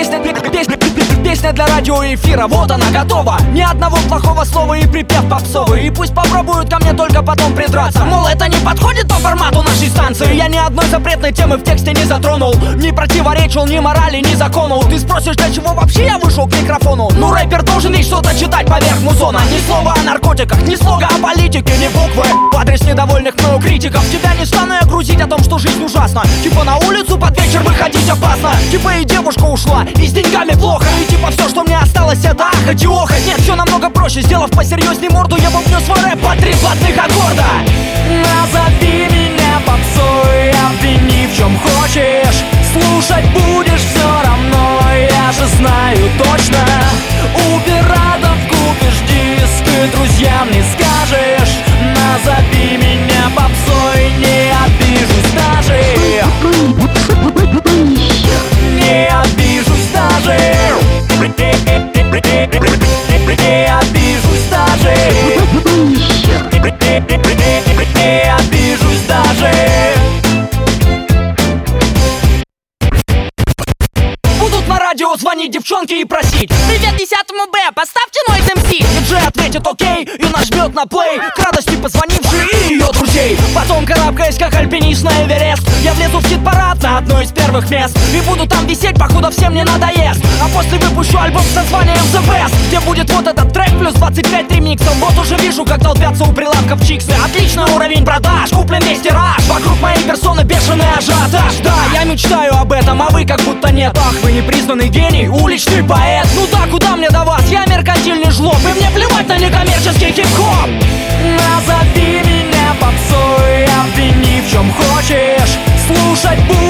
Песня для радиоэфира, вот она готова. Ни одного плохого слова и припев попсовый. И пусть попробуют ко мне только потом придраться, мол, это не подходит по формату нашей станции. Я ни одной запретной темы в тексте не затронул, не противоречил ни морали, ни закону. Ты спросишь, для чего вообще я вышел к микрофону? Ну, рэпер должен ведь что-то читать поверх музона. Ни слова о наркотиках, ни слога о политике, ни буквы в адрес недовольных мною критиков. Тебя не стану я грузить о том, что жизнь ужасна. Типа на улицу под вечер выходить опасно. Типа и девушка ушла, и с деньгами плохо. И типа все, что мне осталось, это ахать и охать. Нет, все намного проще, сделав посерьезней морду, я бубню свой рэп по 3 платных аккорда. Назови меня попсой, обвини в чем хочешь. Слушать будешь все равно, я же знаю точно. У пиратов купишь диск и друзьям не скажешь. Назови меня попсой, не обижусь даже. Не обижусь даже. Не обижусь даже. Не обижусь даже. Будут на радио звонить девчонки и просить: привет 10-му Б, поставьте Noise MC. Диджей ответит окей и нажмет на плей, к радости позвонившей и ее друзей. Потом, карабкаясь как альпинист на Эверест, я влезу в хит-парад на одно из первых мест. И буду там висеть, покуда всем не надоест. А после выпущу альбом с названием The Best, где будет вот этот трек плюс 25 ремиксов. Вот уже вижу, как толпятся у прилавков чиксы. Отличный уровень продаж, куплен весь тираж. Вокруг моей персоны бешеный ажиотаж. Да, я мечтаю об этом, а вы как будто нет. Ах, вы непризнанный гений, уличный поэт. Ну да, куда мне до вас, я меркантильный жлоб, и мне плевать на некоммерческий хип-хоп. Назови меня попсой, обвини в чем хочешь. Слушать буду